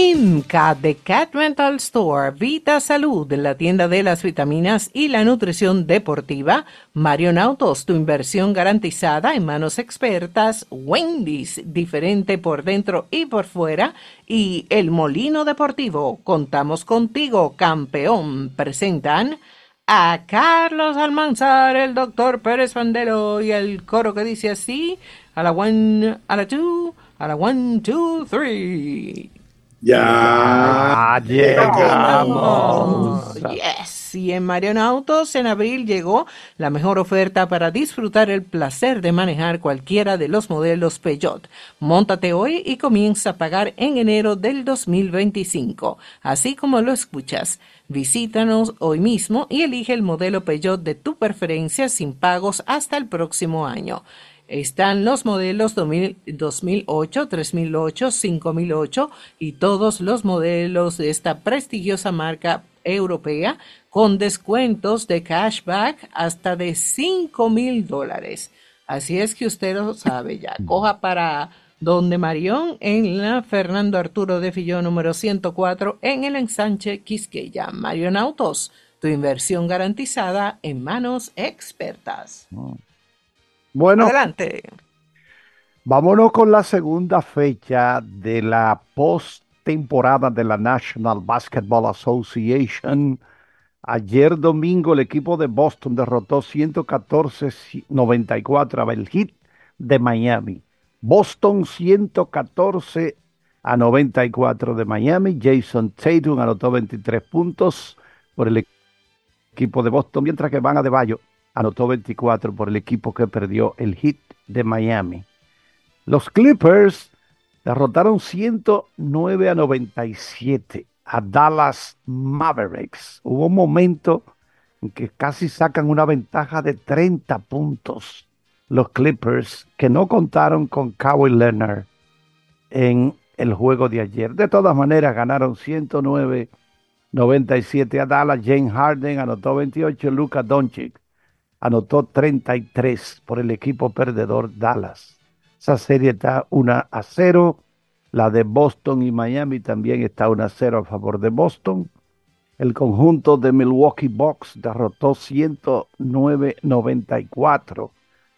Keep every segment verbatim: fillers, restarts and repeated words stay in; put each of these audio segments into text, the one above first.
IMCA de Cat Rental Store, Vita Salud, la tienda de las vitaminas y la nutrición deportiva, Marion Autos, tu inversión garantizada en manos expertas, Wendy's, diferente por dentro y por fuera, y El Molino Deportivo, contamos contigo, campeón, presentan a Carlos Almanzar, el doctor Pérez Vandelo y el coro que dice así, a la one, a la two, a la one, two, three. Ya, ya llegamos. Yes. Y en Marion Autos en abril llegó la mejor oferta para disfrutar el placer de manejar cualquiera de los modelos Peugeot. Móntate hoy y comienza a pagar en enero del dos mil veinticinco. Así como lo escuchas, visítanos hoy mismo y elige el modelo Peugeot de tu preferencia sin pagos hasta el próximo año. Están los modelos dos mil ocho, tres mil ocho, cinco mil ocho y todos los modelos de esta prestigiosa marca europea con descuentos de cashback hasta de cinco mil dólares. Así es que usted lo sabe ya. Coja para donde Marión en la Fernando Arturo de Filló número ciento cuatro en el ensanche Quisqueya. Marión Autos, tu inversión garantizada en manos expertas. Bueno, adelante. Vámonos con la segunda fecha de la postemporada de la National Basketball Association. Ayer domingo el equipo de Boston derrotó ciento catorce a noventa y cuatro al Heat de Miami. Boston ciento catorce a noventa y cuatro de Miami. Jason Tatum anotó veintitrés puntos por el equipo de Boston, mientras que Bam Adebayo anotó veinticuatro por el equipo que perdió, el Heat de Miami. Los Clippers derrotaron ciento nueve a noventa y siete a Dallas Mavericks. Hubo un momento en que casi sacan una ventaja de treinta puntos los Clippers, que no contaron con Kawhi Leonard en el juego de ayer. De todas maneras, ganaron ciento nueve a noventa y siete a Dallas. James Harden anotó veintiocho, Luka Doncic anotó treinta y tres por el equipo perdedor Dallas. Esa serie está uno a cero. La de Boston y Miami también está uno a cero a favor de Boston. El conjunto de Milwaukee Bucks derrotó ciento nueve a noventa y cuatro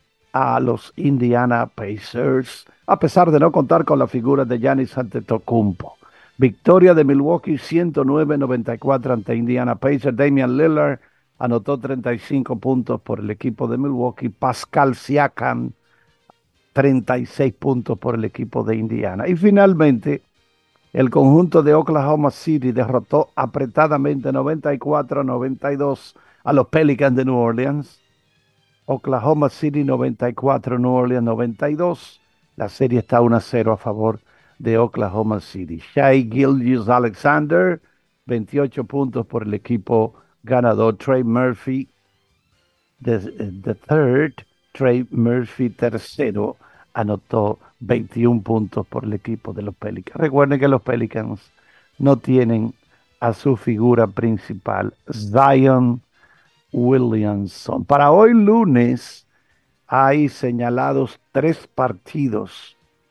a los Indiana Pacers, a pesar de no contar con la figura de Giannis Antetokounmpo. Victoria de Milwaukee ciento nueve a noventa y cuatro ante Indiana Pacers. Damian Lillard anotó treinta y cinco puntos por el equipo de Milwaukee. Pascal Siakam, treinta y seis puntos por el equipo de Indiana. Y finalmente, el conjunto de Oklahoma City derrotó apretadamente noventa y cuatro a noventa y dos a los Pelicans de New Orleans. Oklahoma City noventa y cuatro, New Orleans noventa y dos. La serie está uno a cero a favor de Oklahoma City. Shai Gilgeous-Alexander, veintiocho puntos por el equipo ganador. Trey Murphy, the, the third, Trey Murphy tercero, anotó veintiún puntos por el equipo de los Pelicans. Recuerden que los Pelicans no tienen a su figura principal, Zion Williamson. Para hoy lunes hay señalados tres partidos.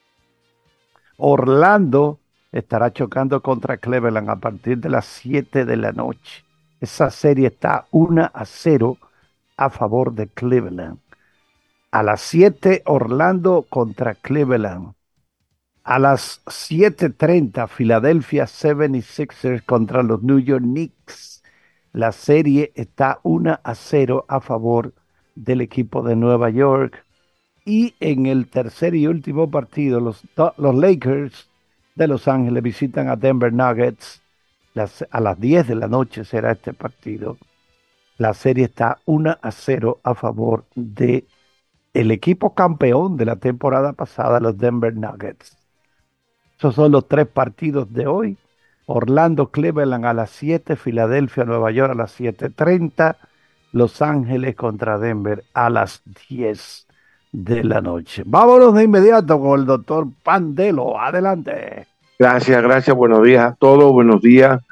Orlando estará chocando contra Cleveland a partir de las siete de la noche. Esa serie está uno a cero a favor de Cleveland. A las siete, Orlando contra Cleveland. A las siete treinta, Philadelphia setenta y seis ers contra los New York Knicks. La serie está uno a cero a favor del equipo de Nueva York. Y en el tercer y último partido, los, los Lakers de Los Ángeles visitan a Denver Nuggets. Las, a las diez de la noche será este partido. La serie está uno a cero a favor de el equipo campeón de la temporada pasada, los Denver Nuggets. Esos son los tres partidos de hoy. Orlando, Cleveland a las siete, Filadelfia, Nueva York a las siete treinta, Los Ángeles contra Denver a las diez de la noche. Vámonos de inmediato con el doctor Pandelo. Adelante. Gracias, gracias. Buenos días a todos. Buenos días,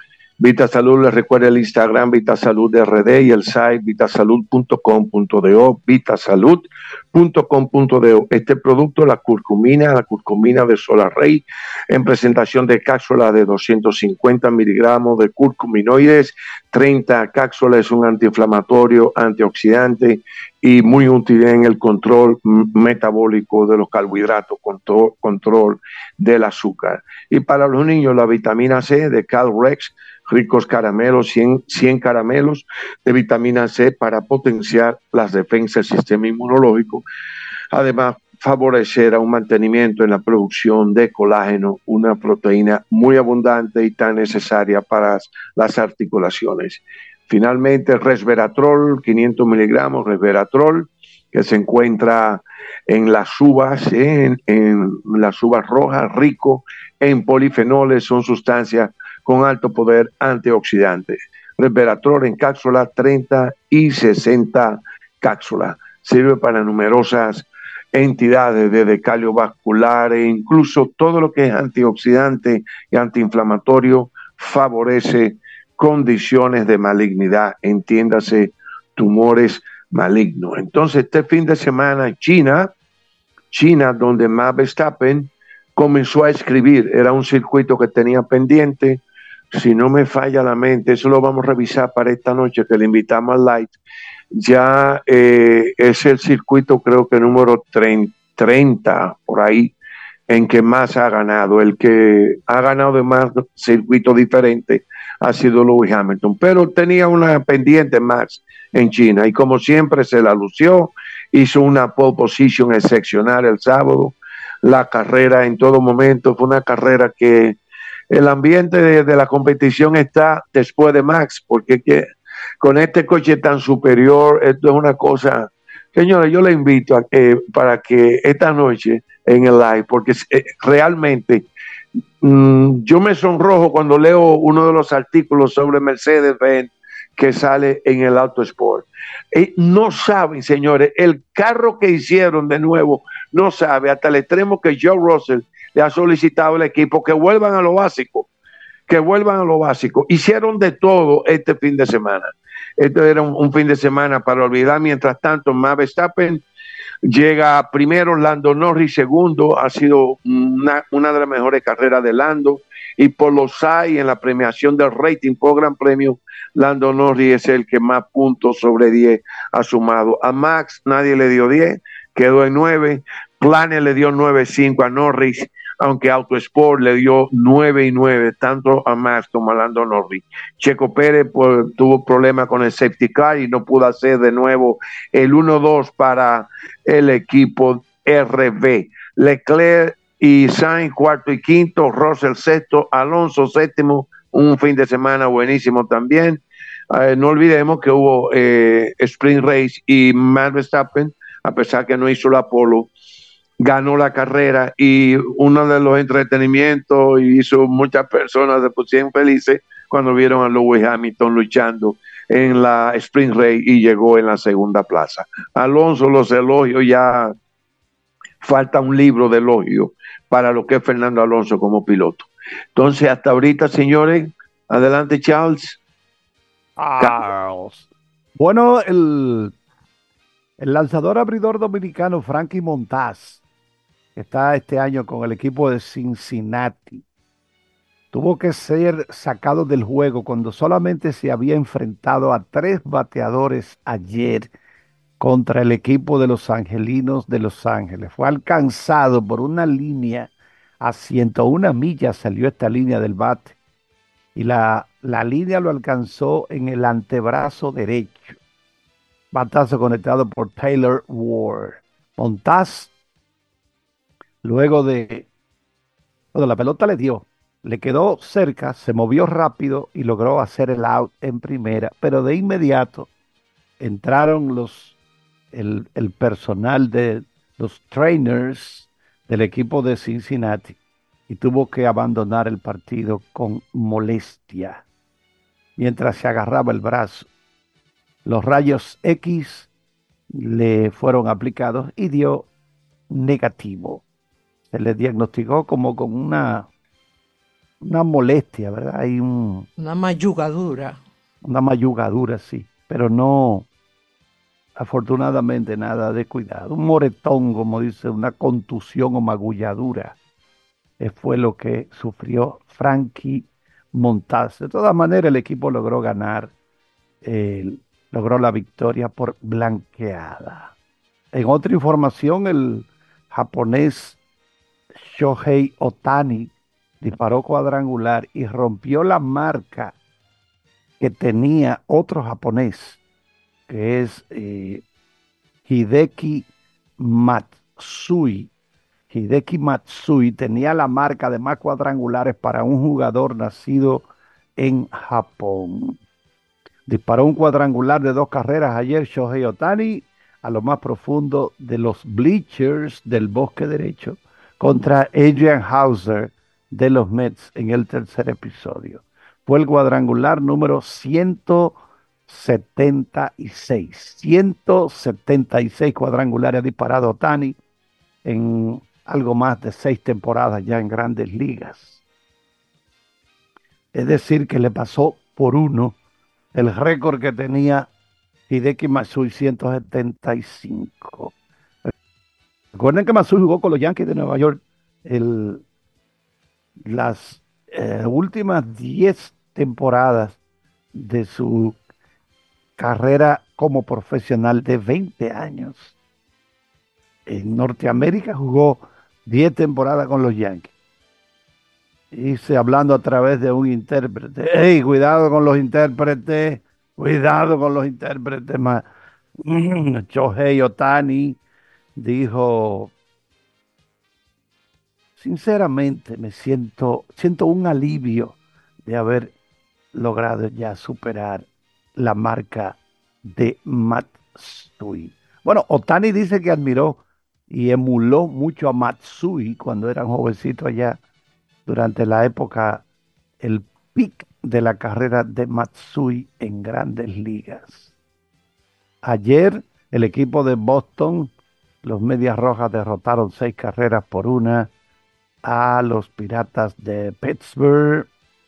VitaSalud, les recuerda el Instagram VitaSalud R D y el site vitasalud punto com punto do, vitasalud punto com punto do. Este producto, la curcumina, la curcumina de Solarrey, en presentación de cápsula de doscientos cincuenta miligramos de curcuminoides, treinta cápsulas, es un antiinflamatorio, antioxidante y muy útil en el control metabólico de los carbohidratos, control, control del azúcar. Y para los niños, la vitamina C de Calrex, ricos caramelos, cien, cien caramelos de vitamina C para potenciar las defensas del sistema inmunológico. Además, favorecer a un mantenimiento en la producción de colágeno, una proteína muy abundante y tan necesaria para las articulaciones. Finalmente, resveratrol, quinientos miligramos, resveratrol, que se encuentra en las uvas, ¿eh? en, en las uvas rojas, rico en polifenoles, son sustancias con alto poder antioxidante. Resveratrol en cápsula, treinta y sesenta cápsulas. Sirve para numerosas entidades desde cardiovascular e incluso todo lo que es antioxidante y antiinflamatorio favorece condiciones de malignidad, entiéndase tumores malignos. Entonces, este fin de semana, China, China, donde Max Verstappen comenzó a escribir, era un circuito que tenía pendiente, si no me falla la mente, eso lo vamos a revisar para esta noche, que le invitamos al live. Ya eh, es el circuito, creo que número treinta, por ahí, en que más ha ganado. El que ha ganado de más circuitos diferentes ha sido Lewis Hamilton, pero tenía una pendiente más en China y como siempre se la lució, hizo una pole position excepcional el sábado. La carrera en todo momento fue una carrera que el ambiente de, de la competición está después de Max, porque que, con este coche tan superior, esto es una cosa. Señores, yo le invito a que para que esta noche en el live, porque eh, realmente mmm, yo me sonrojo cuando leo uno de los artículos sobre Mercedes-Benz que sale en el Auto Sport. Eh, no saben, señores, el carro que hicieron de nuevo, no sabe, hasta el extremo que Joe Russell le ha solicitado al equipo que vuelvan a lo básico, que vuelvan a lo básico. Hicieron de todo este fin de semana. Este era un, un fin de semana para olvidar. Mientras tanto, Max Verstappen llega primero, Lando Norris segundo, ha sido una, una de las mejores carreras de Lando, y por los hay en la premiación del rating por Gran Premio, Lando Norris es el que más puntos sobre diez ha sumado. A Max nadie le dio diez, quedó en nueve. Plane le dio nueve cinco a Norris, aunque Autosport le dio nueve y nueve, tanto a Max como a Lando Norris. Checo Pérez pues, tuvo problemas con el safety car y no pudo hacer de nuevo el uno dos para el equipo R B. Leclerc y Sainz cuarto y quinto, Russell sexto, Alonso séptimo, un fin de semana buenísimo también. Eh, no olvidemos que hubo eh, Sprint Race y Max Verstappen, a pesar que no hizo la polo, ganó la carrera, y uno de los entretenimientos hizo muchas personas se pusieron felices cuando vieron a Lewis Hamilton luchando en la Sprint Race y llegó en la segunda plaza. Alonso, los elogios, ya falta un libro de elogios para lo que es Fernando Alonso como piloto. Entonces, hasta ahorita, señores, adelante, Charles. Charles. Bueno, el, el lanzador abridor dominicano Frankie Montaz está este año con el equipo de Cincinnati. Tuvo que ser sacado del juego cuando solamente se había enfrentado a tres bateadores ayer contra el equipo de los Angelinos de Los Ángeles. Fue alcanzado por una línea a ciento una millas, salió esta línea del bate, y la, la línea lo alcanzó en el antebrazo derecho. Batazo conectado por Taylor Ward. Montaz, luego de... Bueno, la pelota le dio, le quedó cerca, se movió rápido y logró hacer el out en primera, pero de inmediato entraron los, el, el personal de los trainers del equipo de Cincinnati y tuvo que abandonar el partido con molestia mientras se agarraba el brazo. Los rayos X le fueron aplicados y dio negativo. Se le diagnosticó como con una una molestia, ¿verdad? Hay un, Una mayugadura. una mayugadura, sí, pero no, afortunadamente, nada de cuidado. Un moretón, como dice, una contusión o magulladura, eh, fue lo que sufrió Frankie Montaz. De todas maneras, el equipo logró ganar, eh, logró la victoria por blanqueada. En otra información, el japonés Shohei Ohtani disparó cuadrangular y rompió la marca que tenía otro japonés, que es eh, Hideki Matsui. Hideki Matsui tenía la marca de más cuadrangulares para un jugador nacido en Japón. Disparó un cuadrangular de dos carreras ayer Shohei Ohtani a lo más profundo de los bleachers del bosque derecho contra Adrian Hauser de los Mets en el tercer episodio. Fue el cuadrangular número ciento setenta y seis. ciento setenta y seis cuadrangulares ha disparado Ohtani en algo más de seis temporadas ya en Grandes Ligas. Es decir, que le pasó por uno el récord que tenía Hideki Matsui, ciento setenta y cinco. Recuerden que Matsui jugó con los Yankees de Nueva York el, las eh, últimas diez temporadas de su carrera como profesional de veinte años. En Norteamérica jugó diez temporadas con los Yankees. Hice hablando a través de un intérprete. ¡Ey, cuidado con los intérpretes! Cuidado con los intérpretes. Ma- Shohei Ohtani dijo, sinceramente me siento, siento un alivio de haber logrado ya superar la marca de Matsui. Bueno, Ohtani dice que admiró y emuló mucho a Matsui cuando eran jovencitos allá durante la época, el pic de la carrera de Matsui en Grandes Ligas. Ayer el equipo de Boston, los Medias Rojas, derrotaron seis carreras por una a los Piratas de Pittsburgh.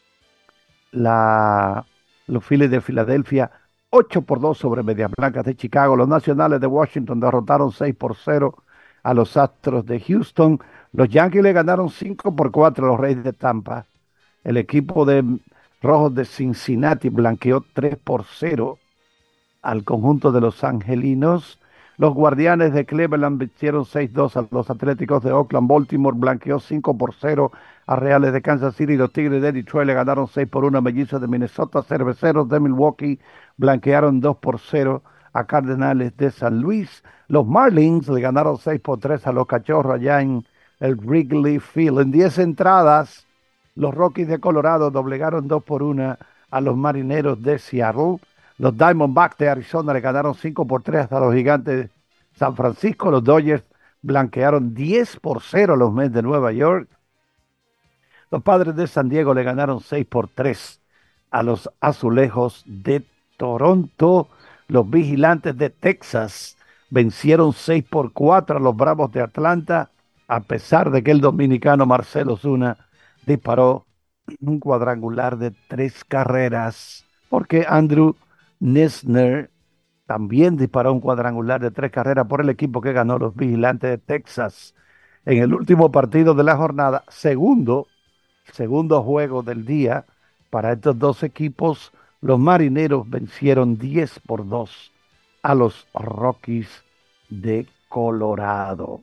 La, los Phillies de Filadelfia, ocho por dos sobre Medias Blancas de Chicago. Los Nacionales de Washington derrotaron seis por cero a los Astros de Houston. Los Yankees le ganaron cinco por cuatro a los Reyes de Tampa. El equipo de Rojos de Cincinnati blanqueó tres por cero al conjunto de los Angelinos. Los Guardianes de Cleveland vencieron seis dos a los Atléticos de Oakland. Baltimore blanqueó cinco por cero a Reales de Kansas City. Los Tigres de Detroit le ganaron seis por uno a Mellizos de Minnesota. Cerveceros de Milwaukee blanquearon dos por cero a Cardenales de San Luis. Los Marlins le ganaron seis por tres a los Cachorros allá en el Wrigley Field. En diez entradas, los Rockies de Colorado doblegaron dos por una a los Marineros de Seattle. Los Diamondbacks de Arizona le ganaron cinco por tres a los Gigantes de San Francisco. Los Dodgers blanquearon diez por cero a los Mets de Nueva York. Los Padres de San Diego le ganaron seis por tres a los Azulejos de Toronto. Los Vigilantes de Texas vencieron seis por cuatro a los Bravos de Atlanta, a pesar de que el dominicano Marcelo Zuna disparó un cuadrangular de tres carreras, porque Andrew Nesner también disparó un cuadrangular de tres carreras por el equipo que ganó, los Vigilantes de Texas. En el último partido de la jornada, segundo, segundo juego del día para estos dos equipos, los Marineros vencieron diez por dos a los Rockies de Colorado.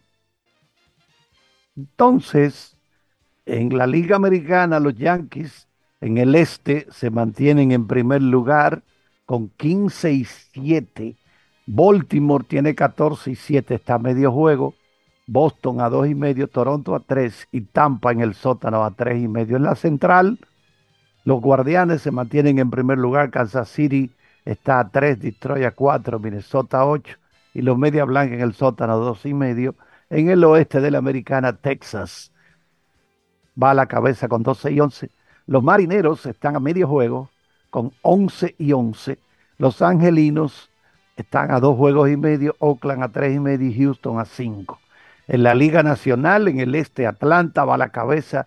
Entonces, en la Liga Americana, los Yankees en el este se mantienen en primer lugar con quince y siete. Baltimore tiene catorce y siete, está a medio juego. Boston a dos y medio, Toronto a tres y Tampa en el sótano a tres y medio. En la central, los Guardianes se mantienen en primer lugar. Kansas City está a tres, Detroit a cuatro, Minnesota a ocho y los Media Blanca en el sótano a dos y medio. En el oeste de la Americana, Texas va a la cabeza con doce y once. Los Marineros están a medio juego con once y once. Los Angelinos están a dos juegos y medio. Oakland a tres y medio y Houston a cinco. En la Liga Nacional, en el este, Atlanta va a la cabeza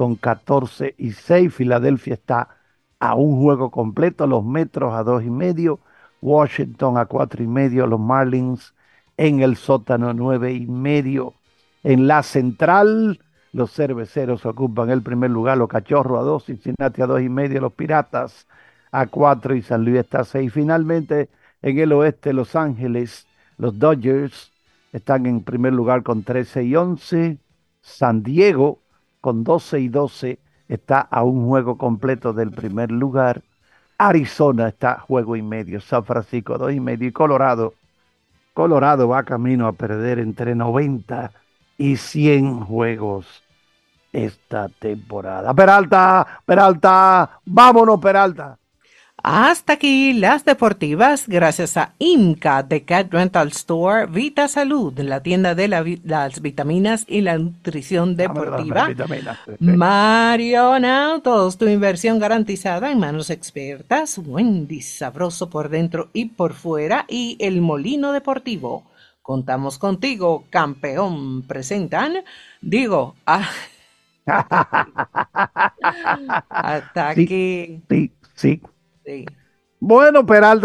con catorce y seis. Filadelfia está a un juego completo, los Metros a dos y medio, Washington a cuatro y medio, los Marlins en el sótano nueve y medio. En la central, los Cerveceros ocupan el primer lugar, los Cachorros a dos, Cincinnati a dos y medio, los Piratas a cuatro y San Luis está a seis. Finalmente, en el oeste, Los Ángeles, los Dodgers están en primer lugar con trece y once. San Diego con doce y doce está a un juego completo del primer lugar. Arizona está a juego y medio. San Francisco dos y medio. Y Colorado, Colorado va camino a perder entre noventa y cien juegos esta temporada. Peralta, Peralta, vámonos, Peralta. Hasta aquí las deportivas, gracias a IMCA de Cat Rental Store, Vita Salud, la tienda de la vi las vitaminas y la nutrición deportiva. Mario Autos, tu inversión garantizada en manos expertas. Wendy, sabroso por dentro y por fuera. Y El Molino Deportivo. Contamos contigo, campeón. Presentan, digo, ah, hasta sí, aquí. Sí, sí. Sí. Bueno, Peralta.